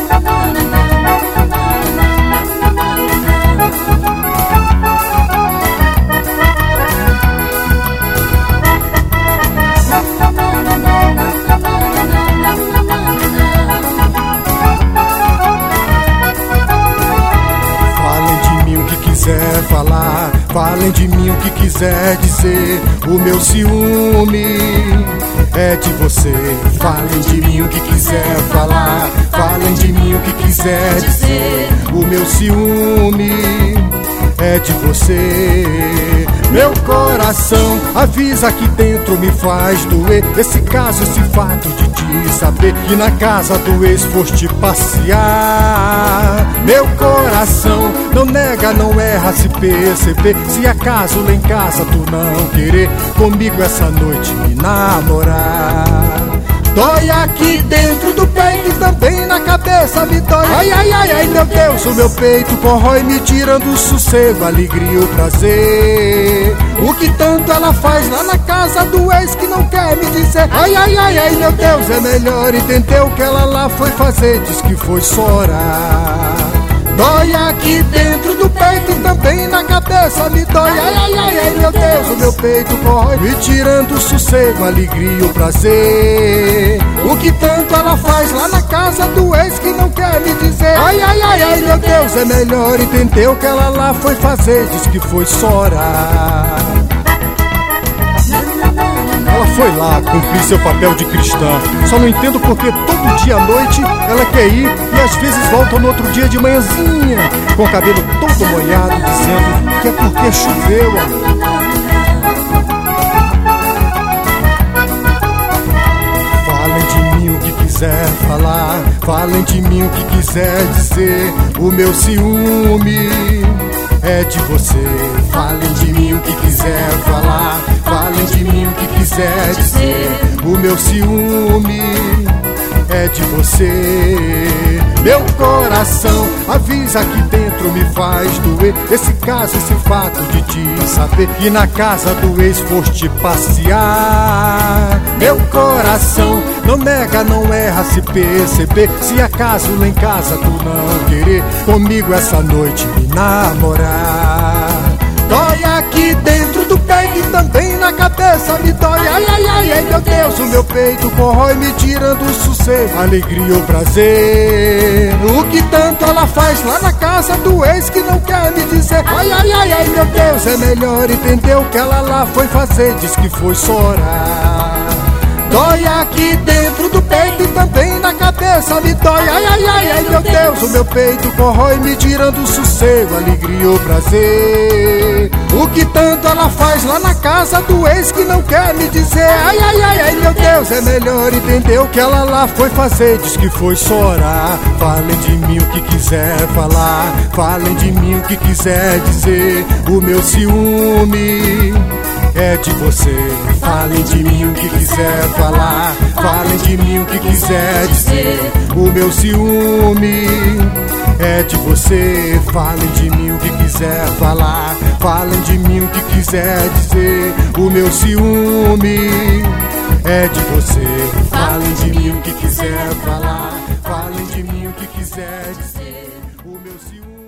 Falar, falem de mim o que quiser dizer. O meu ciúme é de você. Falem de mim o que quiser falar, falem de mim o que quiser dizer. O meu ciúme é de você. Meu coração avisa que dentro me faz doer esse caso, esse fato de te saber que na casa do ex foste passear. Meu coração não nega, não erra se perceber. Se acaso lá em casa tu não querer comigo essa noite me namorar. Dói aqui dentro do peito e também na cabeça me dói. Ai, ai, ai, ai, meu Deus, o meu peito corrói, me tirando o sossego, a alegria e o prazer. O que tanto ela faz lá na casa do ex que não quer me dizer. Ai, ai, ai, ai, meu Deus, é melhor entender o que ela lá foi fazer. Diz que foi chorar. Dói aqui dentro do peito e também na cabeça me dói. Ai, ai, ai, ai, meu Deus, o meu peito corrói, me tirando o sossego, a alegria e o prazer. O que tanto ela faz lá na casa do ex que não quer me dizer. Ai, ai, ai, ai, meu Deus, é melhor entender o que ela lá foi fazer. Diz que foi chorar. Ela foi lá cumprir seu papel de cristã. Só não entendo porque todo dia à noite ela quer ir e às vezes volta no outro dia de manhãzinha com o cabelo todo molhado, dizendo que é porque choveu. Falem de mim o que quiser falar, falem de mim o que quiser dizer. O meu ciúme é de você. Falem de mim o que quiser falar, falem de mim o que quiser dizer. O meu ciúme é de você. Meu coração avisa que dentro me faz doer esse caso, esse fato de te saber que na casa do ex foste passear. Meu coração não nega, não erra se perceber. Se acaso lá em casa tu não querer comigo essa noite me namorar. Dói aqui dentro do peito e também na cabeça me dói. Ai, ai, ai, ai, meu Deus, o meu peito corrói, me tirando o sossego, a alegria e o prazer. O que tanto ela faz lá na casa do ex que não quer me dizer. Ai, ai, ai, ai, meu Deus, é melhor entender o que ela lá foi fazer. Diz que foi chorar. Dói aqui dentro do peito e também na cabeça me dói. Ai, ai, ai, ai, meu Deus, o meu peito corrói, me tirando o sossego, a alegria e o prazer. O que tanto ela faz lá na casa do ex que não quer me dizer. Ai, ai, ai, ai, meu Deus, é melhor entender o que ela lá foi fazer. Diz que foi chorar. Falem de mim o que quiser falar, falem de mim o que quiser dizer. O meu ciúme é de você. Falem de mim o que quiser falar, falem de mim o que quiser dizer. O meu ciúme é de você. Falem de mim o que quiser falar, falem de mim o que quiser dizer. O meu ciúme é de você. Falem de mim o que quiser falar, falem de mim o que quiser dizer. O meu ciúme